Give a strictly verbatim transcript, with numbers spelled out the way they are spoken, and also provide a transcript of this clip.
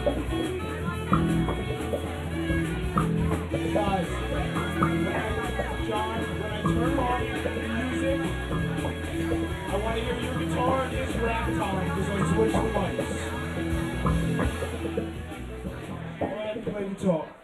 Guys, John, when I turn off the music, I want to hear your guitar and his rap time because I switched the mics. Go ahead and play guitar.